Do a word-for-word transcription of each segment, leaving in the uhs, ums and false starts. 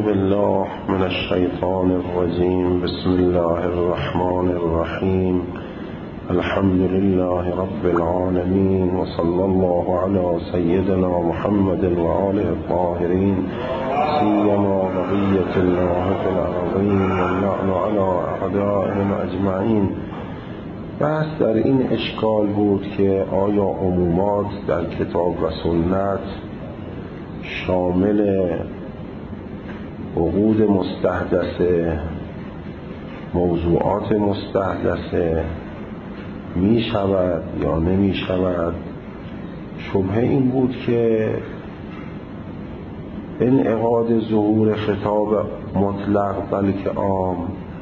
بالله من الشیطان الرجیم. بسم الله الرحمن الرحیم. الحمد لله رب العالمین و صلی الله علی سیدنا محمد و آله الطاهرین سیما بقیة الله فی الارضین واللعن علی اعدائهم اجمعین. بحث در این اشکال بود که آیا عمومات در کتاب و سنت شامل عقود مستحدثه، موضوعات مستحدثه می شود یا نمی شود؟ شبهه این بود که انعقاد ظهور خطاب مطلق بلکه عام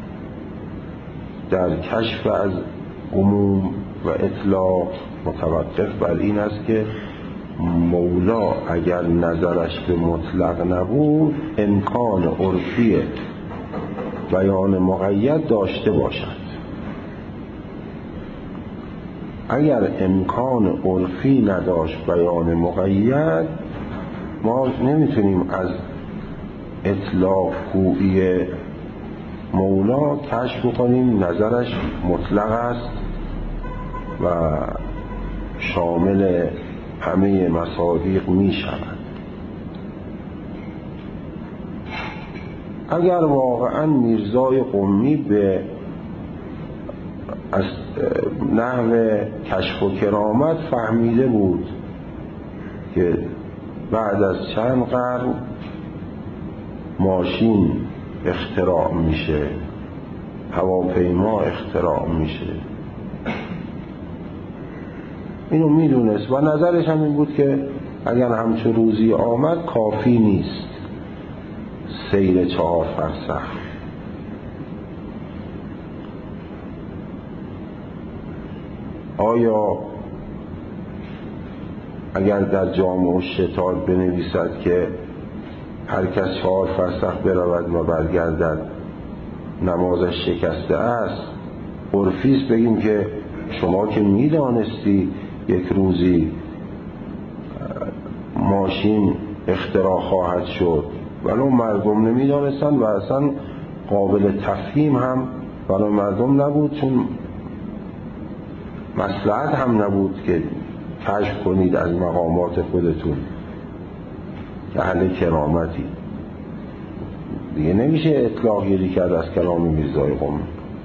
در کشف از عموم و اطلاق متوقف بر این است که مولا اگر نظرش به مطلق نبود امکان عرفی بیان مقید داشته باشد. اگر امکان عرفی نداشت بیان مقید، ما نمیتونیم از اطلاق گویی مولا کشف کنیم نظرش مطلق است و شامل همه مصادیق می شود. اگر واقعا میرزای قمی به از نحو کشف و کرامت فهمیده بود که بعد از چند قرن ماشین اختراع میشه، هواپیما اختراع میشه، اینو میدونست و نظرش هم این بود که اگر همچون روزی آمد کافی نیست سیر چهار فرسخ. آیا اگر در جامع الشتات بنویسد که هر کس چهار فرسخ برود و برگردد نمازش شکسته است، عرفیست بگیم که شما که میدانستی یک روزی ماشین اختراع خواهد شد، ولو مردم نمیدانستن و اصلا قابل تفهیم هم برای مردم نبود، چون مصلحت هم نبود که کشف کنید از مقامات خودتون که اهل کرامتی. دیگه نمیشه اطلاق گیری کرد از کلام میرزای قمی.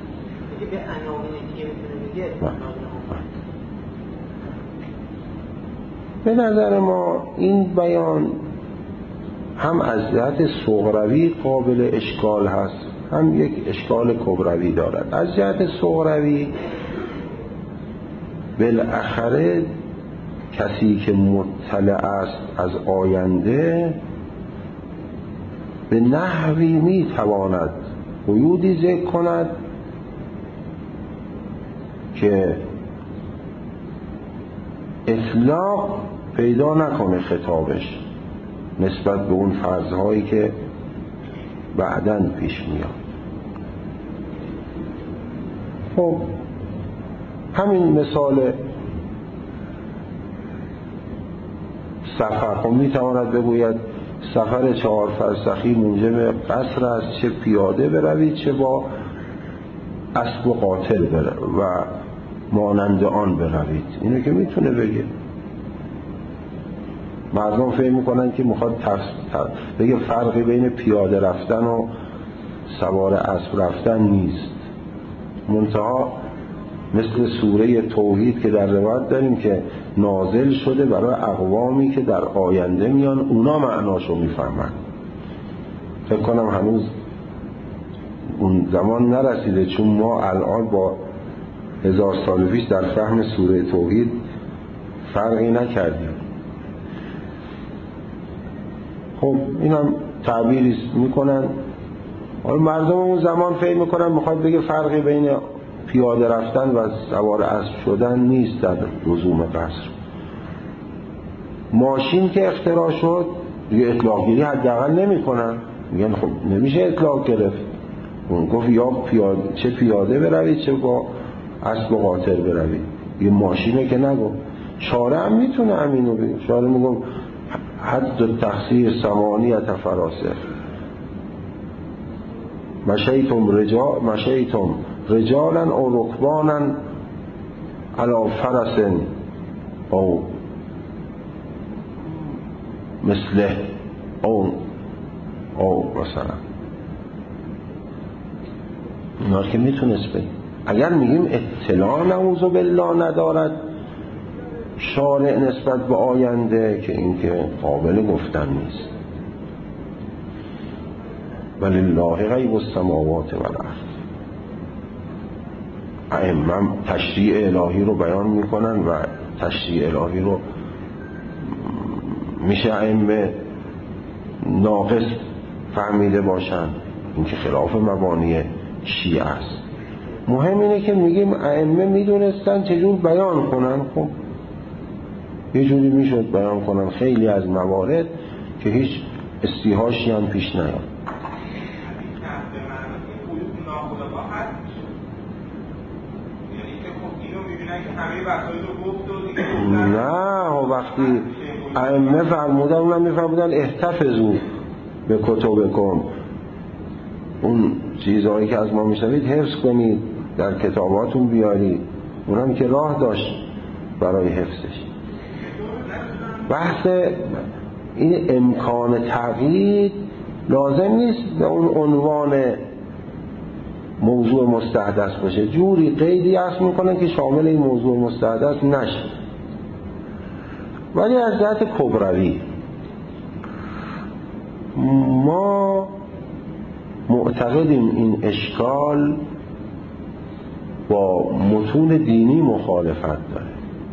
به نظر ما این بیان هم از جهت صغروی قابل اشکال هست، هم یک اشکال کبروی دارد. از جهت صغروی بالاخره کسی که مطلع است از آینده به نحوی میتواند قیودی ذکر کند که اطلاق پیدا نکنه خطابش نسبت به اون فرضهایی که بعداً پیش میاد. خب همین مثال سفر، خب میتواند بگوید سفر چهار فرسخی موجب قصر است، چه پیاده بروید چه با اسب و قاطر بروید و مانند آن بروید. اینو که میتونه بگه. مردم فهم میکنن که میخواد بگه فرقی بین پیاده رفتن و سوار اسب رفتن نیست. منتها مثل سوره توحید که در روایت داریم که نازل شده برای اقوامی که در آینده میان، اونا معناشو میفهمن. فکر کنم هنوز اون زمان نرسیده، چون ما الان با هزار سال پیش در فهم سوره توحید فرقی نکردیم. خب اینم تعبیری میکنن. مردم اون زمان فکر میکنن میخواد بگه فرقی بین پیاده رفتن و سوار اسب شدن نیست در لزوم قصر. ماشین که اختراع شد دیگه اطلاق گیری حداقل نمیکنن، میگن خب نمیشه اطلاق گرفت. اون گفت یا پیاده، چه پیاده بروید چه با اسب و قاطر بروید. یه ماشینه که نگو. شارع هم میتونه همینو بگه. شارع میگه حد تقصیر ثمانیت فراسخ، مشیتم رجال مشیتم رجالا او رکبانا علی فرس او مثله او او مثلا اینا که میتونست بگیم. اگر میگیم اطلاع نعوذ بالله ندارد شارع نسبت به آینده که این که قابل گفتن نیست. ولله غیب السماوات و الارض. ائمه تشریع الهی رو بیان میکنن و تشریع الهی رو میشه ائمه ناقص فهمیده باشن، این که خلاف مبانی شیعه است. مهم اینه که میگیم ائمه میدونستن چجور بیان کنن. خب یه جوری میشد بیان کنن خیلی از موارد که هیچ استیحاشی هم پیش نیاد. نه وقتی ائمه فرمودن اونم میفرمودن احتفظوا به کتبکم، اون چیزهایی که از ما میشنوید حفظ کنید، در کتاباتون بیارید. اونم که راه داشت برای حفظش. بحث این امکان تغییر لازم نیست به اون عنوان موضوع مستحدث باشه، جوری قیدی اصل میکنن که شامل این موضوع مستحدث نشه. ولی از جهت کبروی ما معتقدیم این اشکال با متون دینی مخالفت داره.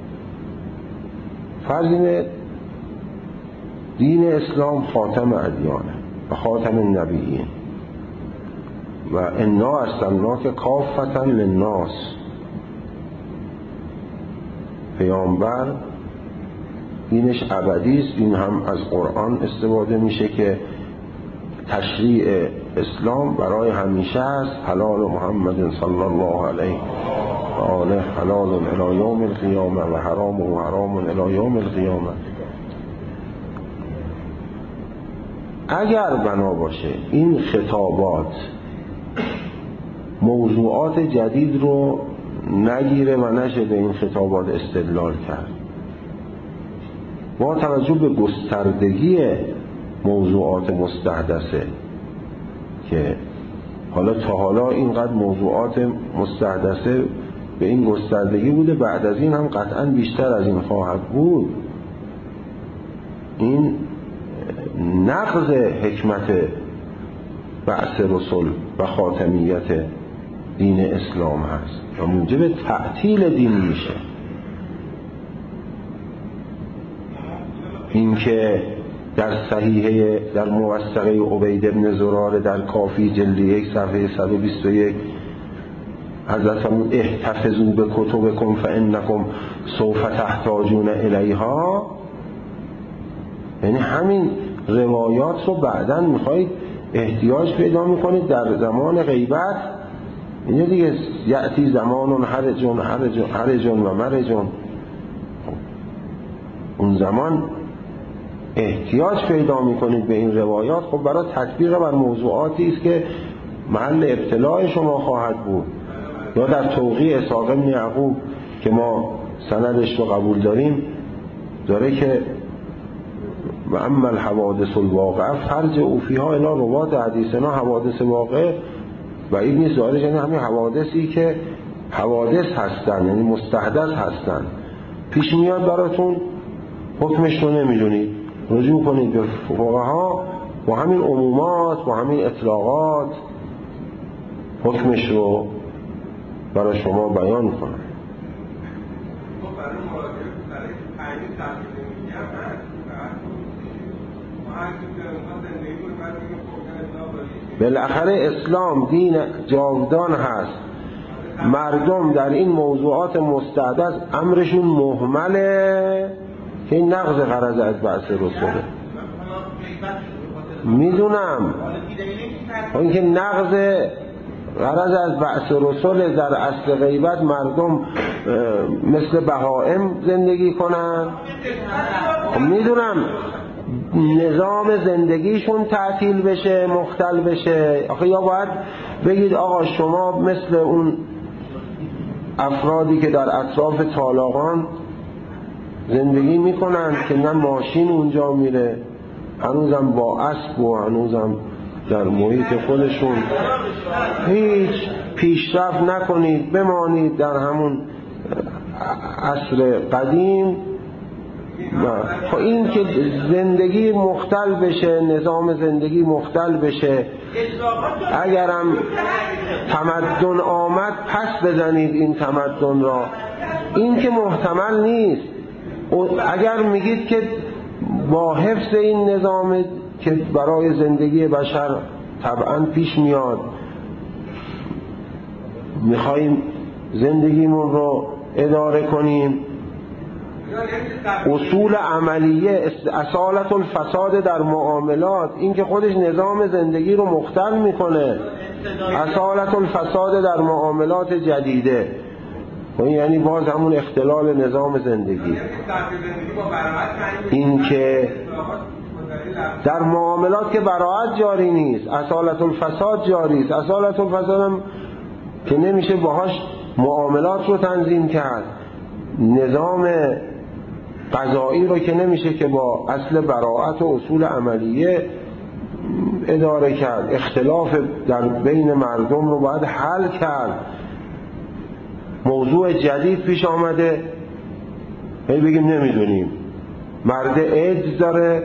فرض اینه دین اسلام خاتم ادیانه و خاتم النبیین و انا ارسلناک کافة للناس. پیامبر دینش ابدی است. این هم از قرآن استفاده میشه که تشریع اسلام برای همیشه است. حلال محمد صلی الله علیه و آله حلال الی یوم القیامه و حرام و حرام الی یوم القیامه. اگر بنا باشه این خطابات موضوعات جدید رو نگیره و نشه به این خطابات استدلال کرد، با توجه به گستردگی موضوعات مستحدثه که حالا تا حالا اینقدر موضوعات مستحدثه به این گستردگی بوده، بعد از این هم قطعا بیشتر از این خواهد بود، این نقض حکمت بعث رسول و خاتمیت دین اسلام هست و موجب تعطیل دین میشه. این که در صحیحه در موثقه عبید بن زراره در کافی جلد یک صفحه صد و بیست و یک حضرت فرمود احتفظوا به کتبکم فانکم سوف تحتاجون الیها، یعنی همین روایات رو بعداً میخواید احتیاج پیدا میکنید در زمان غیبت. اینه دیگه یأتی زمان حرجون حرجون حرجون و مرجون، اون زمان احتیاج پیدا میکنید به این روایات. خب برای تطبیق بر موضوعاتی است که محل ابتلاع شما خواهد بود. یا در توقیع اسحاق بن یعقوب که ما سندش رو قبول داریم داره که و اما الحوادث الواقعه فرجعوا فیها الی روات حدیثنا. حوادث واقع و این نیست ظاهرش یعنی همین حوادثی که حوادث هستن، یعنی مستحدث هستن، پیش میاد براتون، حکمش رو نمیدونید، رجوع کنید به فقها با همین عمومات با همین اطلاقات حکمش رو برای شما بیان کنن. بالاخره اسلام دین جاودان هست. مردم در این موضوعات مستحدث امرشون مهمله که این نقض غرض از بعث رسوله. میدونم این که نقض غرض از بعث رسول در اصل غیبت مردم مثل بهائم زندگی کنن. میدونم نظام زندگیشون تعطیل بشه، مختل بشه. آخه یا باید بگید آقا شما مثل اون افرادی که در اطراف تالاقان زندگی میکنن که نه ماشین اونجا میره، هنوزم با اسب و هنوزم در محیط خودشون، هیچ پیشرفت نکنید، بمانید در همون عصر قدیم. خب این که زندگی مختل بشه، نظام زندگی مختل بشه، اگرم تمدن آمد پس بزنید این تمدن را، این که محتمل نیست. اگر میگید که با حفظ این نظام که برای زندگی بشر طبعا پیش میاد میخواییم زندگیمون رو اداره کنیم، اصول عملیه، اصالت الفساد در معاملات، این که خودش نظام زندگی رو مختل میکنه، اصالت الفساد در معاملات جدیده، یعنی باز همون اختلال نظام زندگی. این که در معاملات که براعت جاری نیست، اصالت الفساد جاری است. اصالت الفساد هم که نمیشه باهاش معاملات رو تنظیم کرد، نظام قضایی رو که نمیشه که با اصل براعت و اصول عملیه اداره کرد. اختلاف در بین مردم رو باید حل کرد. موضوع جدید پیش آمده، هی بگیم نمیدونیم. مرد ایدز داره،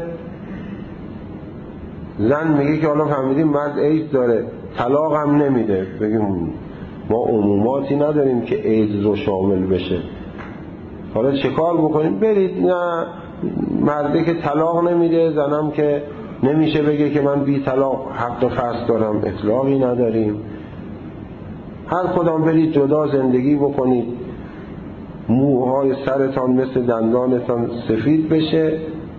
زن میگه که حالا فهمیدیم مرد ایدز داره، طلاق هم نمیده، بگیم ما عموماتی نداریم که ایدز رو شامل بشه، حالا چه کار بکنیم؟ برید. نه مرده که طلاق نمیده، زنم که نمیشه بگه که من بی طلاق حق فصل دارم، اطلاقی نداریم. هر کدام برید جدا زندگی بکنید، موهای سرتان مثل دندانتان سفید بشه،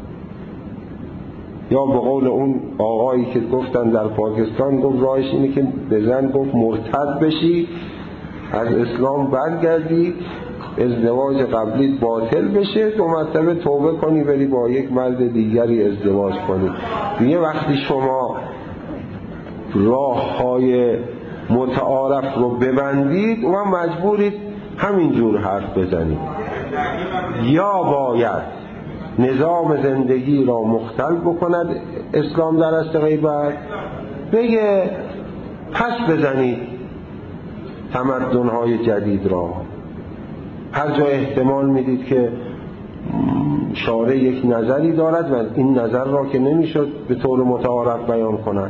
یا به قول اون آقایی که گفتن در پاکستان، گفت راهش اینه که به زن گفت مرتد بشی، از اسلام برگردی، ازدواج قبلی باطل بشه، دو مرتبه توبه کنی بری با یک مرد دیگری ازدواج کنی. دیگه وقتی شما راه های متعارف رو ببندید و مجبورید همینجور حرف بزنید. یا باید نظام زندگی را مختل بکند اسلام در اصل غیبت، بگه پس بزنید تمدن‌های جدید را. هر جا احتمال میدید که شارع یک نظری دارد و این نظر را که نمیشد به طور متعارف بیان کند،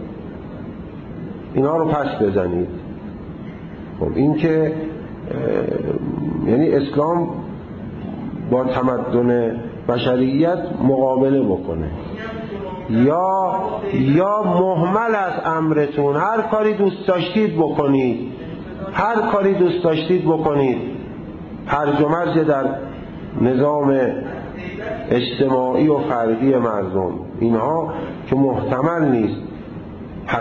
اینا رو پس بزنید. خب این که یعنی اسلام با تمدن بشریت مقابله بکنه، یا یا مهمل از امرتون، هر کاری دوست داشتید بکنید، هر کاری دوست داشتید بکنید، هرج و مرج در نظام اجتماعی و فردی مردم، اینها که محتمل نیست. پس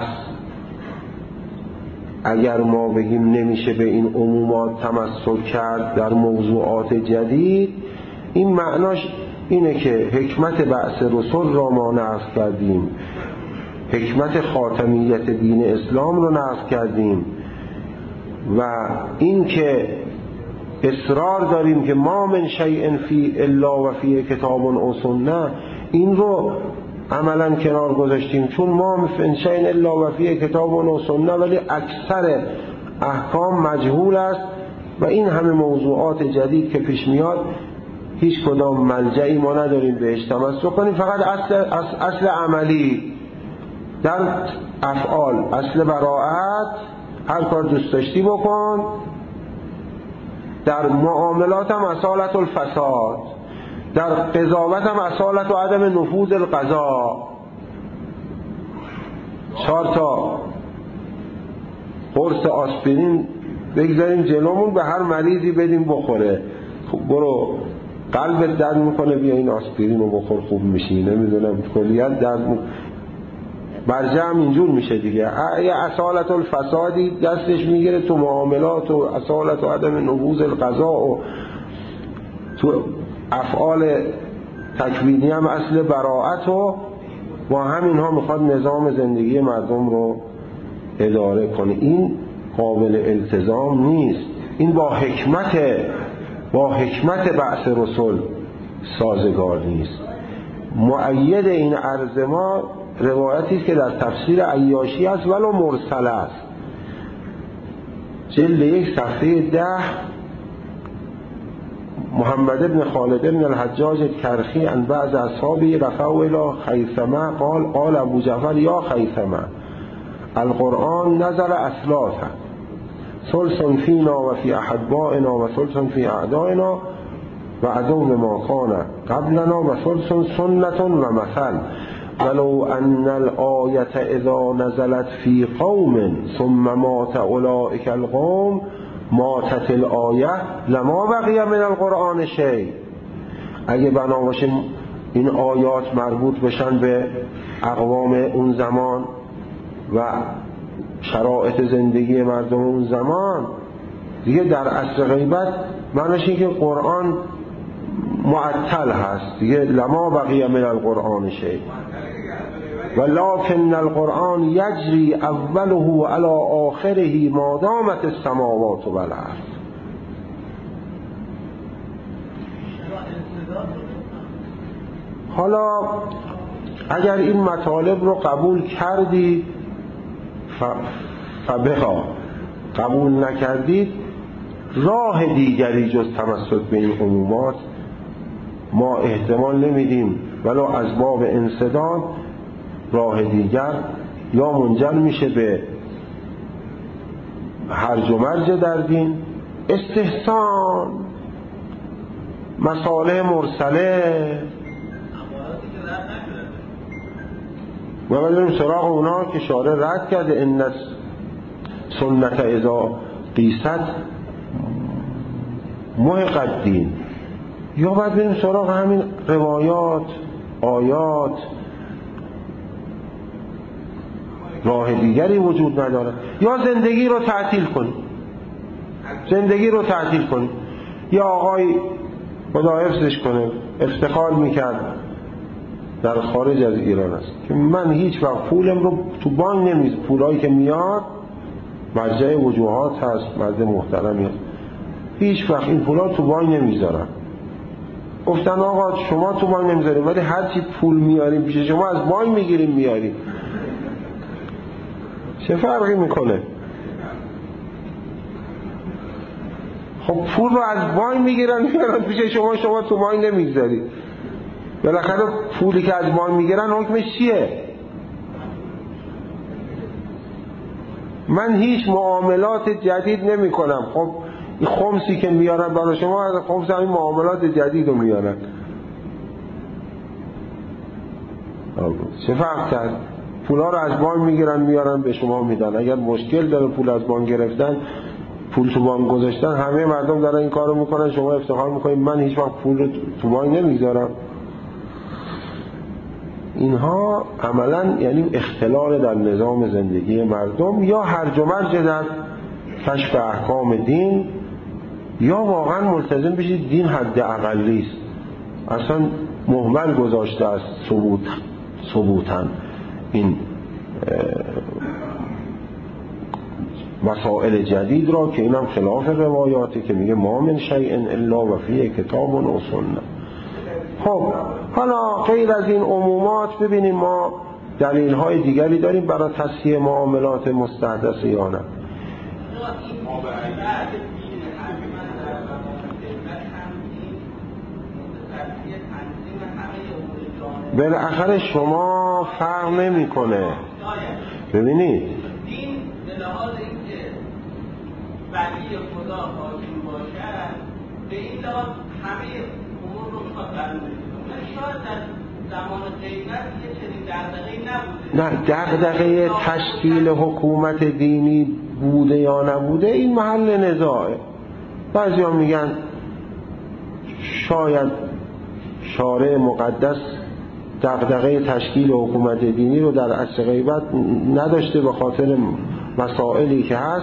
اگر ما بگیم نمیشه به این عمومات تمسک کرد در موضوعات جدید، این معناش اینه که حکمت بعث رسول را ما نقض کردیم، حکمت خاتمیت دین اسلام رو نقض کردیم، و این که اصرار داریم که ما من شیء فی الا و فی کتاب و سنه، این رو عملا کنار گذاشتیم، چون ما من شیء الا و فی کتاب و سنه، ولی اکثر احکام مجهول است و این همه موضوعات جدید که پیش میاد هیچ کدام ملجعی ما نداریم بهش تمسک کنیم، فقط اصل, اصل, اصل عملی در افعال، اصل براعت، هر کار دوست داشتی بکن. در معاملات هم اصالت الفساد، در قضاوت هم اصالت و عدم نفوذ القضا. چهار تا قرص آسپرین بگذاریم جلومون، به هر مریضی بدیم بخوره. خب برو قلبت درد میکنه، بیا این آسپرین رو بخور خوب میشی، نمیدونم کلیت درد میکنه، برجه هم اینجور میشه دیگه. یه اصالت الفسادی دستش میگیره تو معاملات و اصالت و عدم نفوذ القضا و تو افعال تکوینی هم اصل براءت و با همینها میخواد نظام زندگی مردم رو اداره کنه. این قابل التزام نیست. این با حکمت با حکمت بعث رسول سازگار نیست. مؤید این عرض ما روایتی است که در تفسیر عیاشی است ولو مرسل است، جلد یک صفحه ده. محمد بن خالد بن الحجاج الكرخی عن بعض اصحابه رفعوا الى خیثمه قال قال ابو جعفر یا خیثمه القرآن نزل اثلاثا ثلث فینا و فی احبائنا و ثلث فی اعدائنا و عدو ما کان قبلنا و ثلث سنت و مثل ولو ان الآیة اذا نزلت فی قوم ثم مات اولئک القوم ماتت الآیه لما بقی من القرآن شیء. اگه بنا باشه این آیات مربوط بشن به اقوام اون زمان و شرایط زندگی مردم اون زمان، دیگه در عصر غیبت معنیش اینه که قرآن معطل هست دیگه، لما بقی من القرآن شیء. ولكن القرآن یجری اوله علی آخره ما دامت السماوات و الارض. حالا اگر این مطالب رو قبول کردی فبها، قبول نکردید راه دیگری جز تمسک به این عمومات ما احتمال نمیدیم، ولو از باب انسداد راه دیگر یا منجر میشه به هرج و مرج در دین، استحسان، مصالح مرسله و بریم سراغ اونا که شارع رد کرده ان سنت اذا قیست محق الدین. یا باید بریم سراغ همین روایات، آیات، راه دیگری وجود نداره. یا زندگی رو تعطیل کنی، زندگی رو تعطیل کنی. یا آقای خدا حفظش کنه افتخار میکرد در خارج از ایران است که من هیچ وقت پولم رو تو بانک نمیز، پولایی که میاد مرجع وجوهات هست، مرد محترمی، هیچ وقت این پولا تو بانک نمیذارم. گفتن آقا شما تو بانک نمیذاریم ولی هرچی پول میاریم پیش شما از بانک میگیریم میاریم، چه فرقی میکنه؟ خب پول رو از بانک میگیرن میارن پیش شما، شما تو بانک نمیذارید. بالاخره پولی که از بانک میگیرن حکمش چیه؟ من هیچ معاملات جدید نمی کنم. خب این خمسی که میارن برای شما از خمس همین معاملات جدید رو میارن، چه فرق کرد؟ پولا رو از بانک میگیرن میارن به شما میدن. اگر مشکل داره پول از بانک گرفتن، پول تو بانک گذاشتن، همه مردم دارن این کارو میکنن، شما افتخار میکنید من هیچ وقت پول رو تو بانک نمیذارم. اینها عملا یعنی اختلال در نظام زندگی مردم، یا هرج و مرج در کشف احکام دین، یا واقعا ملتزم بشید دین حد اقلی است، اصلا مهمل گذاشته است ثبوت ثبوتاً این مسائل جدید را که اینم خلاف روایاتی که میگه ما من شیء الا و فیه کتاب و سنه. خب حالا غیر از این عمومات ببینیم ما دلیل های دیگری داریم برای تصحیح معاملات مستحدثه یا نه؟ بالاخره شما فرق نمی کنه. ببینید دین به لحاظ اینکه ولی خدا حاکم باشد به این لحاظ همه امور رو میخواد قانون کنه. شاید در زمان غیبت یه چنین دغدغه‌ای نبوده. نه، دغدغه تشکیل حکومت دینی بوده یا نبوده این محل نزاعه. بعضیا میگن شاید شارع مقدس دغدغه تشکیل حکومت دینی رو در عصر غیبت نداشته به خاطر مسائلی که هست،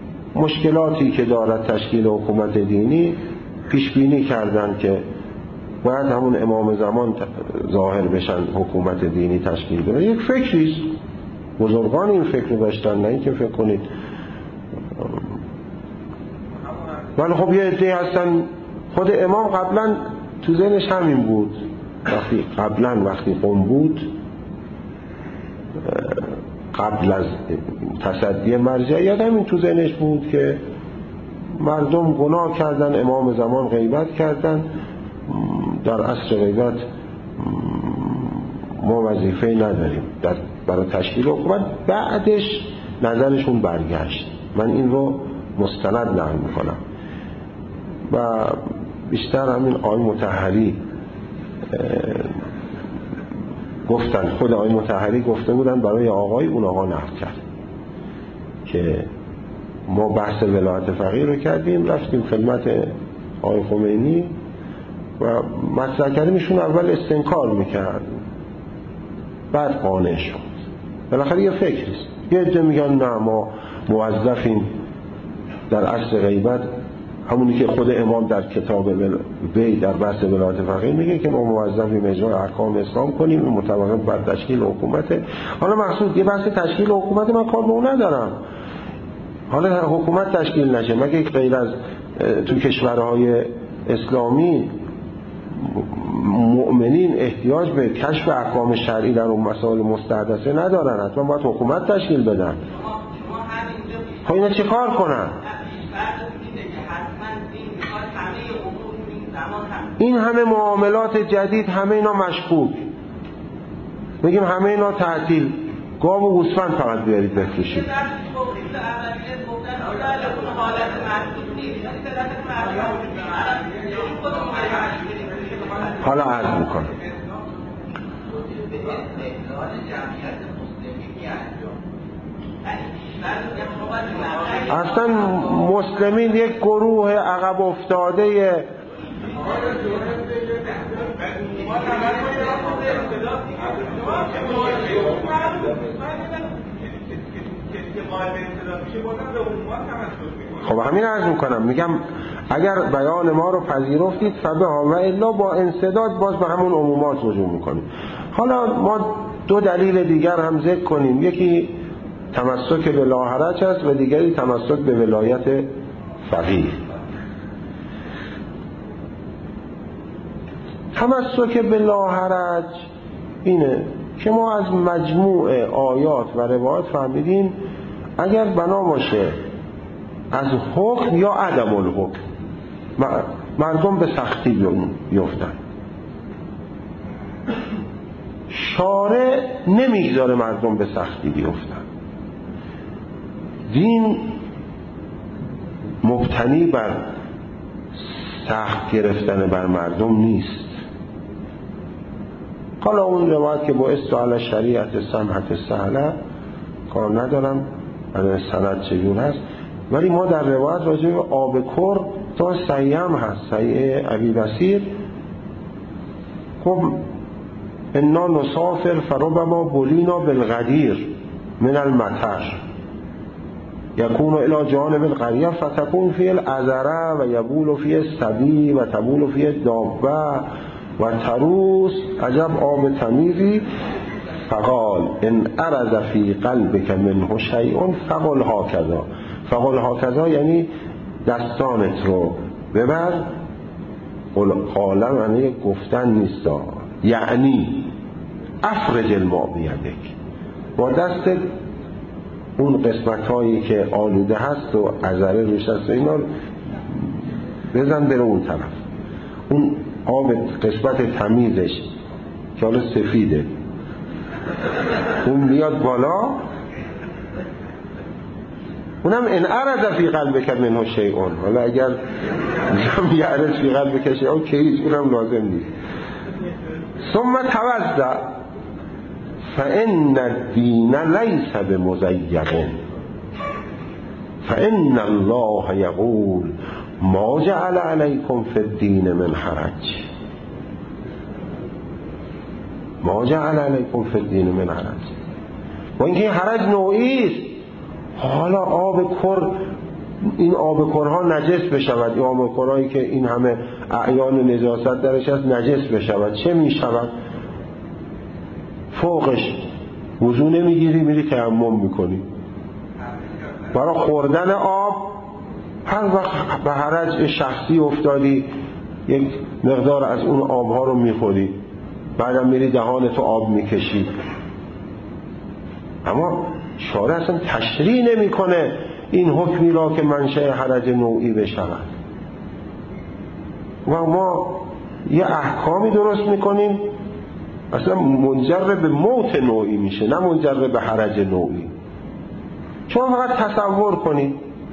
مشکلاتی که دارد تشکیل حکومت دینی پیش بینی کردن که باید همون امام زمان ظاهر بشن، حکومت دینی تشکیل بده. یک فکریست، بزرگان این فکر رو داشتن، نه اینکه فکر کنید. ولی خب یه عده هستن، خود امام قبلا تو ذهنش همین بود، وقتی قبلا وقتی قم بود، قبل از تصدی مرجعیت همین تو ذهنش بود که مردم گناه کردن، امام زمان غیبت کردن، در عصر غیبت ما وظیفه نداریم در برای تشکیل حکومت. بعدش نظرشون برگشت. من این رو مستند نقل میکنم و بیشتر همین آقای مطهری گفتن، خود آقای مطهری گفته بودن برای آقای اون آقا نقل کرد که ما بحث ولایت فقیه رو کردیم، رفتیم خدمت آقای خمینی و مطرح کردیم، ایشون اول استنکار میکرد بعد قانع شد. بالاخره یه فکریست. یه عده میگن نه ما موظفیم در عصر غیبت، همونی که خود امام در کتاب وی در بحث ولایت فقیه میگه که ما موظفیم اجرای احکام اسلام کنیم مطابق بر تشکیل حکومت. حالا مقصود یه بحث تشکیل حکومت من کار به اون ندارم، حالا حکومت تشکیل نشه مگه غیر از تو کشورهای اسلامی مؤمنین احتیاج به کشف احکام شرعی در اون مسائل مستحدثه ندارن، حتما باید حکومت تشکیل بدن. خب اینا چه کار کنن؟ این همه معاملات جدید، همه اینا مشکوک، میگیم همه اینا تعطیل، گاو و گوسفند فقط بیارید بفروشید. حالا عرض میکنم اصلا مسلمین یک گروه عقب افتاده خب همین عرض میکنم، میگم اگر بیان ما رو پذیرفتید فبها و الا با انسداد باز به همون عمومات رجوع میکنیم. حالا ما دو دلیل دیگر هم ذکر کنیم، یکی تمسک به لاحرج است و دیگری تمسک به ولایت فقیه. تمسک به لاحرج اینه که ما از مجموع آیات و روایات فهمیدیم اگر بنا باشه از حکم یا عدم الحکم مردم به سختی بیفتن، شارع نمیگذاره مردم به سختی بیفتن. دین مبتنی بر سخت گرفتن بر مردم نیست. حالا اون روایت که با استعاله شریعت سمحت سهله کار ندارم برای سند چگونه هست، ولی ما در روایت راجع به آب کر تا صحیح هم هست، صحیح ابی بصیر، خب انا نسافر فربما بلینا بالغدیر من المطر یکون الى جانب القریه فتكون فی العذره و یبول فی السبی و تبول فی الدابه و تروس عجب آب تمیزی. فقال ان ارز فی قلبک منه شیء فقل هکذا. فقل هکذا یعنی دستانت رو ببر، قال معنی گفتن نیست، یعنی افرج الماء بیدک، با دست اون قسمت هایی که آلوده هست و عذره روش هست اینا بزن بره اون طرف. اون آب قسمت تمیزش که حالا سفیده اون میاد بالا، اونم ان ارز فی قلبک منه شیء، حالا اگر میگم یعرض فی قلبک شیء که هیچ اونم لازم نیست. ثم توضأ فان الدین لیس بمزیق فان الله یقول ما جعل علیکم فی الدین من حرج، ما جعل علیکم فی الدین من حرج. و اینکه حرج نوعی است. حالا آب کر این آبکرها نجس بشود، این آبکرهایی که این همه اعیان نجاست درش هست نجس بشود، چه می شود؟ فوقش وضو نمیگیری میری تیمم میکنی. برای خوردن آب هر وقت به حرج شخصی افتادی یک مقدار از اون آبها رو میخوری، بعدم میری دهانتو آب میکشی. اما شارع اصلا تشریح نمیکنه این حکمی را که منشأ حرج نوعی بشود و ما یه احکامی درست میکنیم اصلا منجر به موت نوعی میشه، نه منجر به حرج نوعی. شما فقط تصور کنید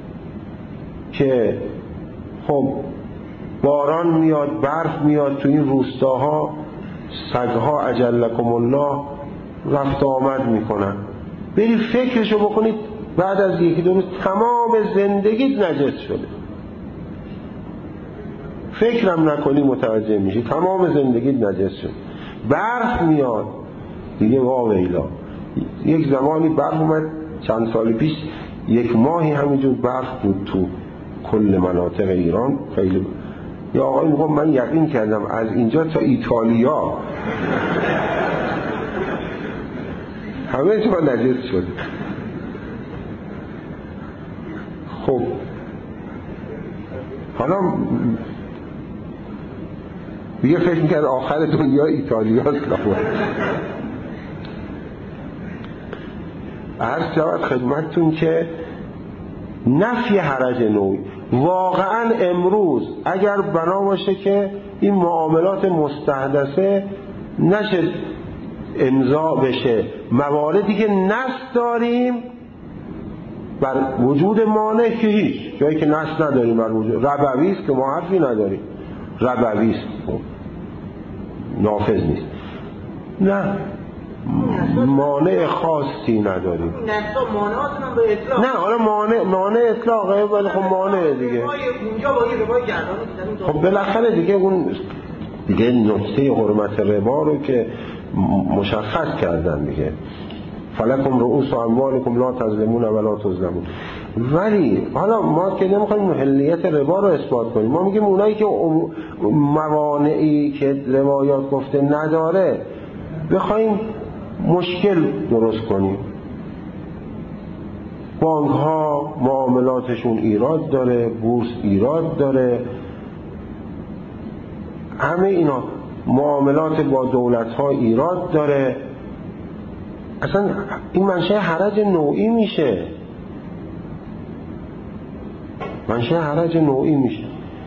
که خب باران میاد، برف میاد تو این روستاها، سگها اجلکم الله رفت آمد میکنن، برید فکرشو بکنید بعد از یکی دو روز تمام زندگیت نجس شده، فکرم نکنی متوجه میشی تمام زندگیت نجس شده. برف میاد دیگه واویلا. یک زمانی برف اومد چند سال پیش، یک ماهی همینجور برف بود تو کل مناطق ایران. خیلی یا آقای میگم من یقین کردم از اینجا تا ایتالیا همه چیز نجس شد. خب حالا دیگه فکر میکرد آخر دنیا ایتالیاست. عرض شود خدمتتون که نفی حرج نوعی واقعا امروز اگر بنا باشه که این معاملات مستحدثه نشه امضا بشه، مواردی که نص داریم بر وجود مانع که هیچ جایی که نص نداریم بر وجود ربوی است که ما حرفی نداریم، ربوی است نافذ نیست، نه مانع خاصی نداریم. نه حالا مانع مانع اطلاقه ولی خب مانع دیگه. خب بالاخره دیگه اون دیگه نکته حرمت ربا رو که مشخص کردن دیگه، فلکم رؤوس اموالکم لا تظلمون ولا تظلمون. ولی حالا ما که نمیخوایم محلیت ربا رو اثبات کنیم، ما میگیم اونایی که موانعی که روایات گفته نداره بخوایم مشکل درست کنیم. بانک ها معاملاتشون ایراد داره، بورس ایراد داره، همه اینا معاملات با دولت ها ایراد داره. اصلا این منشأ حرج نوعی میشه، منشأ حرج نوعی میشه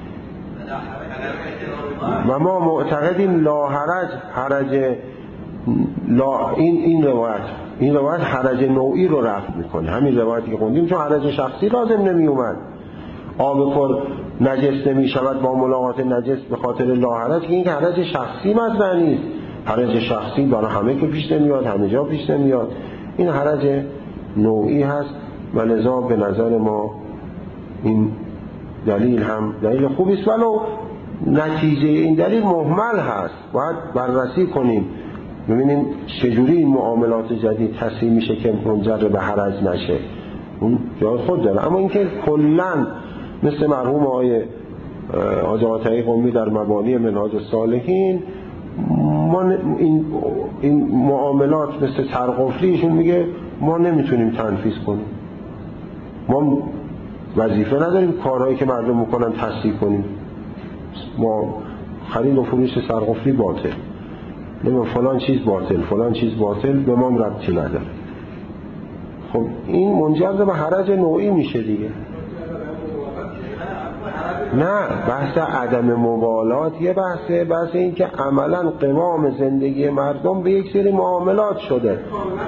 و ما معتقدیم لا حرج حرج لا این این روایت این روایت حرج نوعی رو رفع میکنه. همین روایتی که خوندیم چون حرج شخصی لازم نمی اومد، آب پر نجس نمی شود با ملاقات نجس به خاطر لا حرج، که این که حرج شخصی مطرح نیست. حرج شخصی برای همه که پیش نمیاد، همه جا پیش نمیاد، این حرج نوعی هست و لذا به نظر ما این دلیل هم دلیل خوبی است، ولو نتیجه این دلیل مهمل هست. باید بررسی کنیم ببینیم چجوری این معاملات جدید تصحیح میشه که منجر به حرج نشه، اون جای خود داره. اما اینکه کلاً مثل مرحوم آقای حاج آقای قمی در مبانی منهاج السالکین ما این, این معاملات مثل سرقفلی ایشون میگه ما نمیتونیم تنفیذ کنیم، ما وظیفه نداریم کارهایی که مردم میکنن تصحیح کنیم، ما خرید و فروش سرقفلی باطل، نمیم فلان چیز باطل فلان چیز باطل به ما ربطی نداره. خب این منجر به حرج نوعی میشه دیگه. نه بحث عدم مبالات یه بحثه، بحث این که عملا قوام زندگی مردم به یک سری معاملات شده.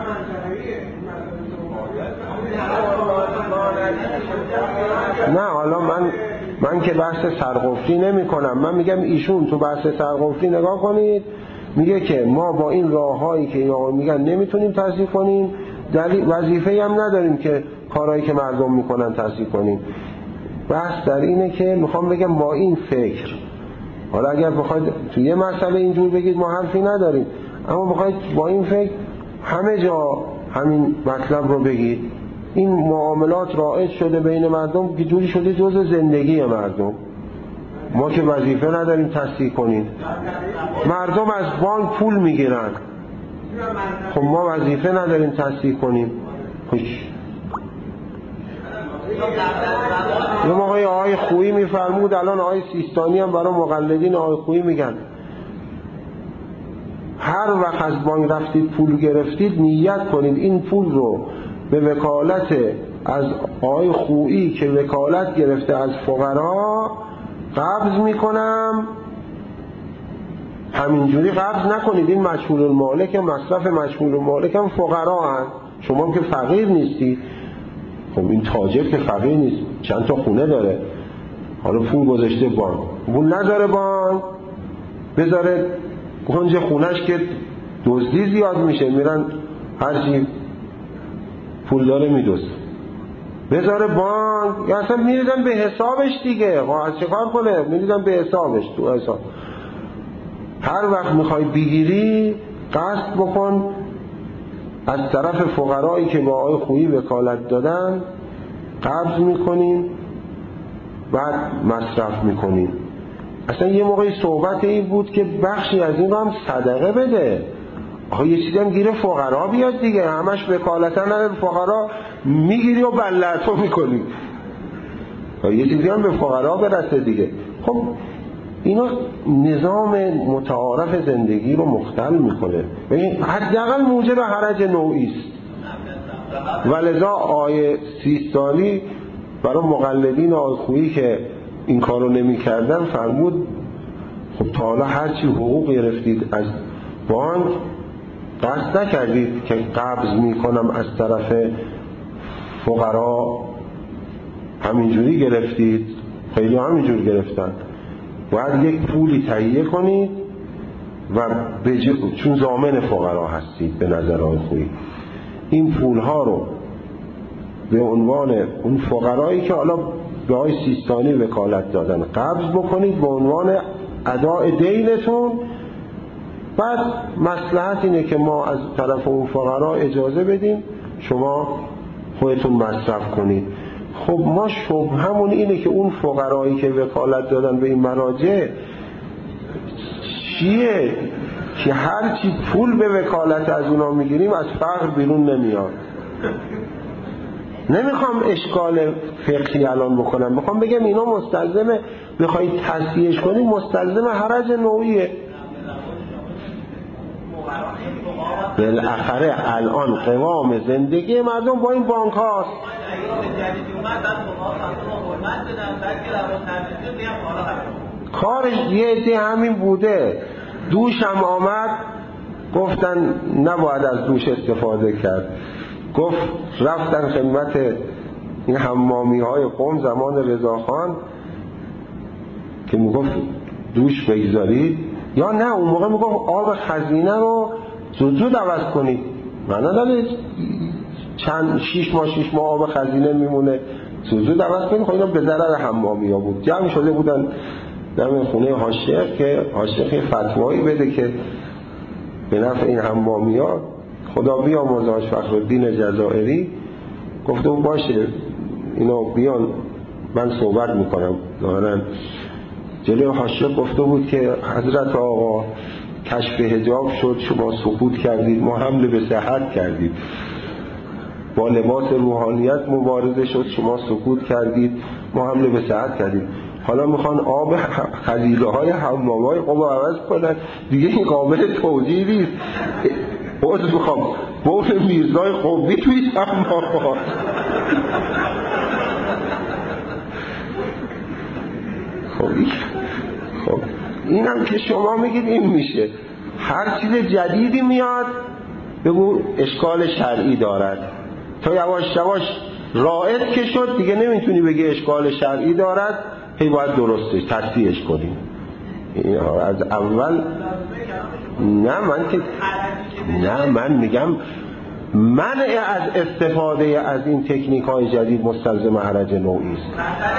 نه حالا من من که بحث سرقفلی نمی کنم، من میگم ایشون تو بحث سرقفلی نگاه کنید، میگه که ما با این راههایی که اینا میگن نمیتونیم تصحیح کنیم، دلیل وظیفه‌ای هم نداریم که کارهایی که مردم میکنن تصحیح کنیم. بحث در اینه که میخوام بگم با این فکر، حالا اگر بخواید تو یه مسئله اینجور بگید ما حرفی نداریم، اما بخواید با این فکر همه جا همین مطلب رو بگید این معاملات رایج شده بین مردم که جوری شده جزء زندگی مردم. ما که وظیفه نداریم تصحیح کنیم. مردم از بانک پول میگیرن، خب ما وظیفه نداریم تصحیح کنیم. خوش یه موقعی آقای خویی میفرمود، الان آقای سیستانی هم برای مقلدین آقای خویی میگن هر وقت از بانک رفتید پول گرفتید نیت کنید این پول رو به وکالت از آقای خویی که وکالت گرفته از فقرا قبض میکنم. همینجوری قبض نکنید، این مجهول المالک، مصرف مجهول المالک هم فقرا هست، شما که فقیر نیستی. خب این تاجر که فقیر نیست، چند تا خونه داره، حالا پول گذاشته بانک، پول نداره بانک بذاره گنج خونش که دزدی زیاد میشه، میرن هرچی پول داره میدوزه، بذاره بانک یا اصلا میریدن به حسابش دیگه. از چه کار کنه؟ میریدن به حسابش، تو حساب. هر وقت میخوای بگیری قصد بکن از طرف فقرایی که با آقای خویی وکالت دادن قبض میکنین بعد مصرف میکنین. اصلا یه موقعی صحبت این بود که بخشی از این رو هم صدقه بده. آقا یه چیزی هم گیره فقرا بیاد دیگه، همش وکالتا نداره فقرا میگیری و بلعتو میکنی، یه چیزی هم به فقرا برسه دیگه. خب اینا نظام متعارف زندگی رو مختل میکنه، حداقل موجب حرج نوعی است. ولذا آیه سیستانی برای مقلدین آیه خویی که این کارو نمی کردن فرمود خب تا حالا هرچی حقوق گرفتید از بانک قصد نکردید که قبض میکنم از طرف فقرا، همینجوری گرفتید. خیلی همینجور گرفتن. باید یک پولی تهیه کنید و بج... چون ضامن فقرا هستید به نظر آقای خویی، این پولها رو به عنوان اون فقرایی که حالا به آقای سیستانی وکالت دادن قبض بکنید به عنوان اداء دینتون. بعد مصلحت اینه که ما از طرف اون فقرا اجازه بدیم شما خودتون مصرف کنید. خب ما شبهمون اینه که اون فقرایی که وکالت دادن به این مراجع چیه که هرچی پول به وکالت از اونا میگیریم از فقر بیرون نمیاد. نمیخوام اشکال فقهی الان بکنم، میخوام بگم اینا مستلزم بخواید تصحیحش کنید مستلزم حرج نوعیه. بالاخره الان قوام زندگی مردم با این بانک هاست. کارش یه عده همین بوده. دوش هم آمد گفتن نباید از دوش استفاده کرد، گفت رفتن خدمت این حمامی های قم زمان رضاخان که میگفت دوش بگذارید یا نه، اون موقع میگفت آب خزینه رو زود زود عوض کنید. من نداره چند شیش ماه شیش ماه آب خزینه میمونه، زود زود عوض کنید. خب اینا به ضرر حمامی ها بود. جمع شده بودن در خونه حاشیخ که حاشیخ فتوایی بده که به نفع این حمامی ها. خدا بیامرزه فخرالدین جزائری گفته بود باشه اینا بیان من صحبت میکنم. ظاهرا جلوی حاشیه گفته بود که حضرت آقا کشف حجاب شد شما سکوت کردید، ما حمله به صحت کردید. با لباس روحانیت مبارزه شد شما سکوت کردید، ما حمله به صحت کردید. حالا میخوان آب خزیله های حمام های قم عوض کنن دیگه، این قابل توجیه نیست. باز میخوام بول میرزای قمی توی حمام ها. خب خب اینم که شما میگید این میشه. هر چیز جدیدی میاد بگو اشکال شرعی دارد، تا یواش یواش رائد که شد دیگه نمیتونی بگی اشکال شرعی دارد، هی باید درستش تصحیحش کنیم. از اول نه من که نه من میگم منع از استفاده از این تکنیک های جدید مستلزم حرج نوعی است.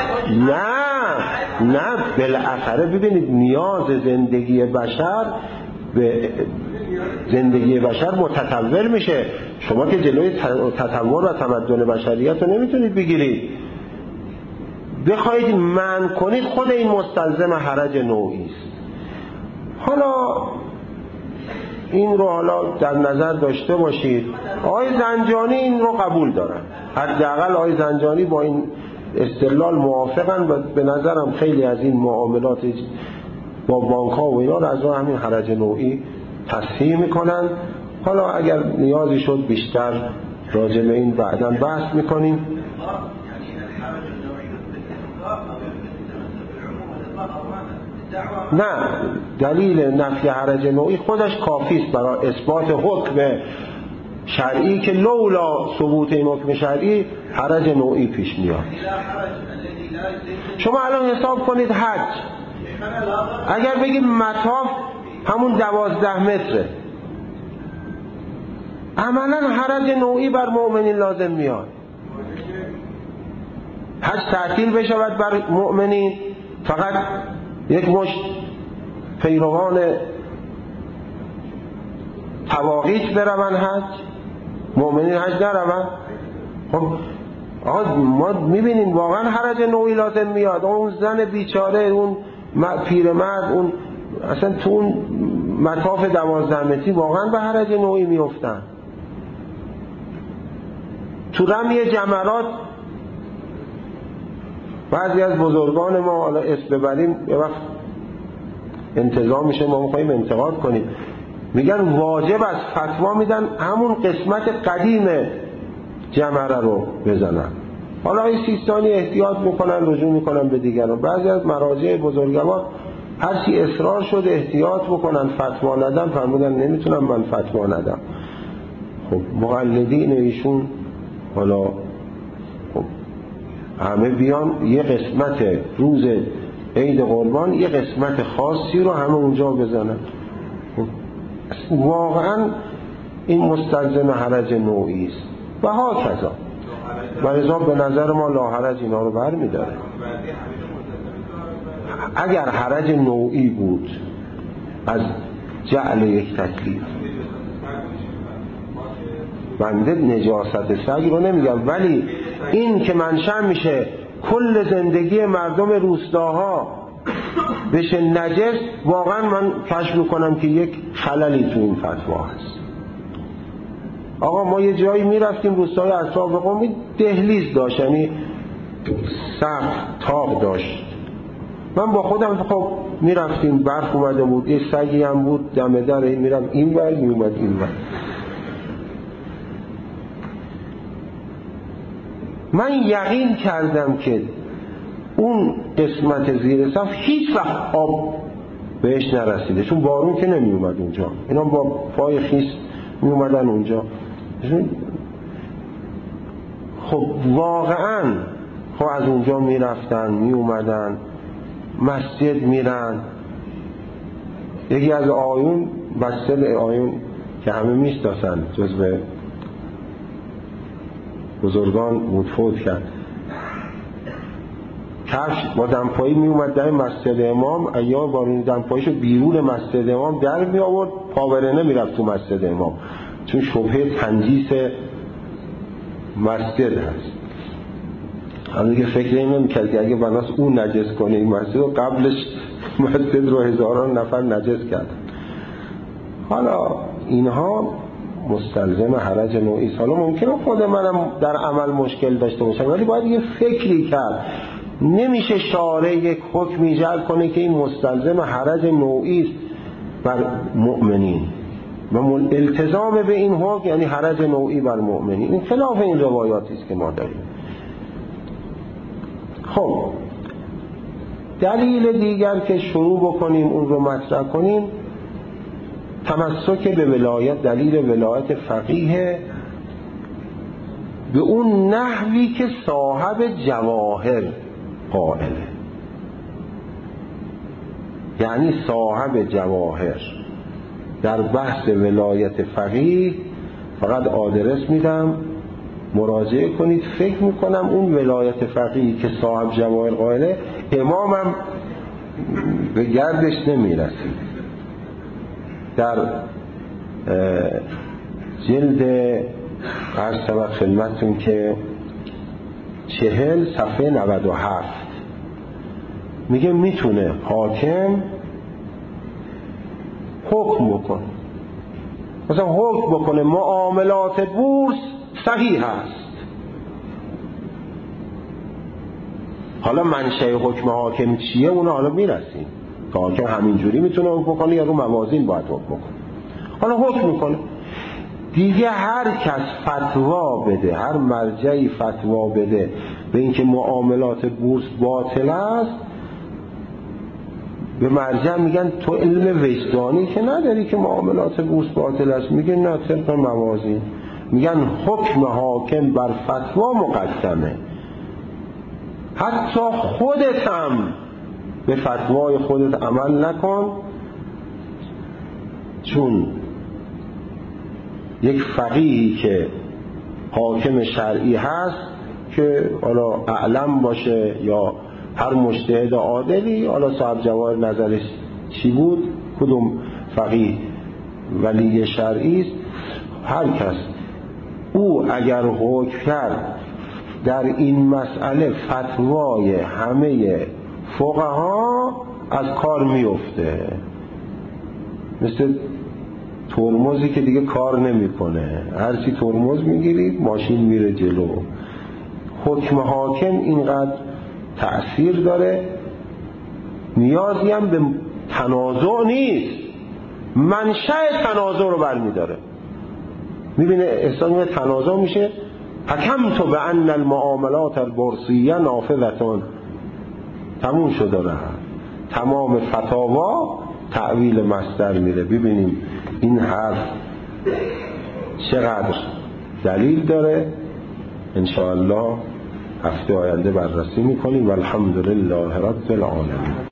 نه نه بالاخره ببینید نیاز زندگی بشر به زندگی بشر متطور میشه. شما که جلوی تطور و تمدن بشریت رو نمیتونید بگیرید. بخواید منع کنید، خود این مستلزم حرج نوعی است. حالا این رو حالا در نظر داشته باشید. آقای زنجانی این رو قبول دارن، حداقل آقای زنجانی با این استدلال موافقن و به نظرم خیلی از این معاملات با بانک ها و اینا رو از همین حرج نوعی تصحیح میکنن. حالا اگر نیازی شد بیشتر راجع به این بعداً بحث میکنیم. نه، دلیل نفی حرج نوعی خودش کافی است برای اثبات حکم شرعی که لولا ثبوت این حکم شرعی حرج نوعی پیش میاد. شما الان حساب کنید حج، اگر بگید مطاف همون دوازده متره، عملا حرج نوعی بر مؤمنین لازم میاد. حج تعطیل بشود بر مؤمنین، فقط یک مشت پیروان تواقیت بروند حج، مؤمنین حج نروند. خب آقا ما میبینیم واقعا حرج نوعی لازم میاد. اون زن بیچاره، اون پیرمرد، اون اصلا تو اون مطاف دوازده متری واقعا به حرج نوعی میافتن. تو رمی جمرات بعضی از بزرگان ما، حالا اسم ببریم یه وقت انتظار میشه ما میخواییم انتقاد کنیم، میگن واجب از فتوا میدن همون قسمت قدیم جمره رو بزنن. حالا این سیستانی احتیاط میکنن، رجوع میکنن به دیگران. بعضی از مراجع بزرگوار هرچی اصرار شد احتیاط بکنن، فتوا ندن، فرمودن نمیتونم من فتوا ندم. خب مقلدین ایشون حالا خب همه بیان یه قسمت روز عید قربان یه قسمت خاصی رو همه اونجا بزنن. خب واقعا این مستلزم حرج نوعی است و ها کذا و لذا به نظر ما لاحرج اینا رو بر میداره. اگر حرج نوعی بود از جعل یک تکلیف، بنده نجاست سگ رو نمیگم، ولی این که منشأ میشه کل زندگی مردم روستاها بشه نجس، واقعا من کشف میکنم که یک خللی تو این فتوا هست. آقا ما یه جایی میرفتیم روستای اطراف قم دهلیز داشت، یعنی سقف تاق داشت. من با خودم خب میرفتیم، برف اومده بود، یه سگی هم بود دم در، میرم این ور میومد این ور. من یقین کردم که اون قسمت زیر سقف هیچ وقت آب بهش نرسیده، چون بارون که نمی اومد اونجا، اینا با پای خیس می اومدن اونجا. خب واقعا خب از اونجا می رفتن می اومدن مسجد میرن. یکی از آیون مسجد آیون که همه میشناسن جزو بزرگان بود، فوت کرد، کفش با دمپایی می اومد در مسجد امام، ایام بارون دمپاییشو بیرون مسجد امام در می آورد، پاورنه می رفت تو مسجد امام، چون شبهه تنجیس مسجد هست. همون که فکر این نمی کرد که اگه بناس اون نجس کنه این مسجد رو، قبلش مسجد رو هزاران نفر نجس کرد. حالا اینها مستلزم حرج نوعی است. حالا ممکنه خود منم در عمل مشکل داشته باشم، ولی باید یه فکری کرد. نمیشه شارع یک حکم ایجاد کنه که این مستلزم حرج نوعی است بر مؤمنین و التزام به این حکم یعنی حرج نوعی بر مؤمنین. این خلاف این روایاتی است که ما داریم. خب دلیل دیگر که شروع بکنیم اون رو مطرح کنیم، تمسک به ولایت، دلیل ولایت فقیه به اون نحوی که صاحب جواهر قائله. یعنی صاحب جواهر در بحث ولایت فقیه فقط آدرس میدم، مراجعه کنید. فکر میکنم اون ولایت فقیه که صاحب جواهر قائله امامم به گردش نمیرسید. در جلد عرض شود خدمتتون که چهل صفحه نود و هفت میگه میتونه حاکم حکم بکنه، مثلا حکم بکنه معاملات بورس صحیح است. حالا منشأ حکم حاکم چیه اونو حالا میرسیم که حاکم همینجوری میتونه حکم بکنه یا رو موازین باید حکم بکنه. حالا حکم میکنه دیگه، هر کس فتوا بده، هر مرجعی فتوا بده به اینکه معاملات بورس باطل است، به مرجع میگن تو علم وجدانی که نداری که معاملات بورس باطل است؟ میگه نه، طبق موازین. میگن حکم حاکم بر فتوا مقدمه، حتی خودت هم به فتوای خودت عمل نکن، چون یک فقیهی که حاکم شرعی هست که حالا اعلم باشه یا هر مجتهد عادلی، حالا صاحب جواهر نظرش چی بود، کدوم فقیه ولی شرعی است، هر کس او اگر حکم کرد در این مسئله فتوای همه فقها از کار میفته، مثل ترمزی که دیگه کار نمیکنه، هرچی ترمز میگیرید ماشین میره جلو. حکم حاکم اینقدر تأثیر داره، نیازی هم به تنازع نیست، منشأ تنازع رو برمیداره. میبینه احسان تنازع میشه، حکمت بان المعاملات البورسیه نافذتون، تموم شده رفت، تمام فتاوا تعویل مصدر میره. ببینیم این حرف چقدر دلیل داره. انشاءالله هفته آینده بررسی میکنیم. والحمدلله رب العالمین.